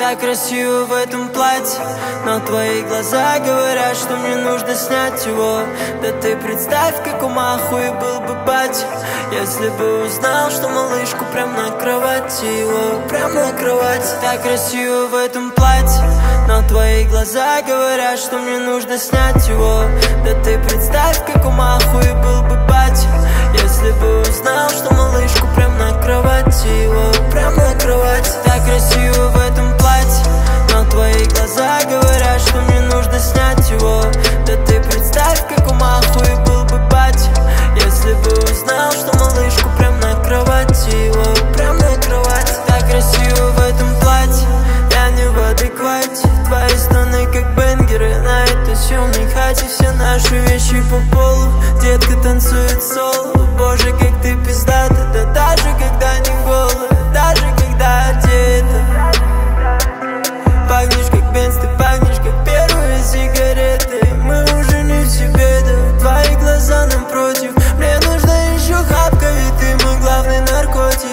так красиво в этом платье, но твои глаза говорят, что мне нужно снять его. Да ты представь, как умахуй был бы батя, если бы узнал, что малышку прям на кровати его, прям на кровати. Так красиво в этом платье, но твои глаза говорят, что мне нужно снять его. Да ты представь, как умахуй был бы батя, если бы узнал, что малышку прям на кровати его, прям на кровати. Так красиво в этом платье, но твои глаза говорят, что мне нужно снять его. Да ты представь, как умахуй был бы батя, если бы узнал, что малышку прям на кровати его, прям на кровати. Так красиво в этом платье, я не в адеквате. Твои стоны как бенгеры на этой съемной хате. Все наши вещи по полу, детка танцует соло. Боже, как ты пиздата, да даже когда не голая, даже когда одета. Пахнешь как Бенз, ты пахнешь как первые сигареты. Мы уже не в себе, да твои глаза напротив. Мне нужна еще хапка, ведь ты мой главный наркотик.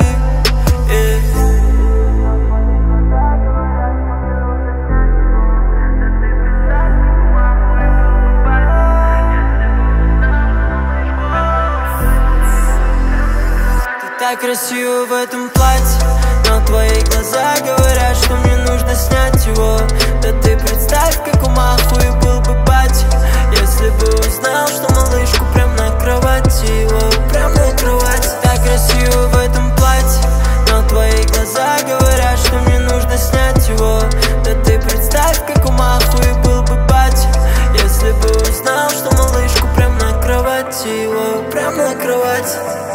Так красиво в этом платье, но твои глаза говорят, что мне нужно снять его. Да ты представь, как умахуй был бы батя, если бы узнал, что малышку прям на кровати его, прям на кровати. Так красиво в этом платье, но твои глаза говорят, что мне нужно снять его. Да ты представь, как умахуй был бы батя, если бы узнал, что малышку прям на кровати его, прям на кровати.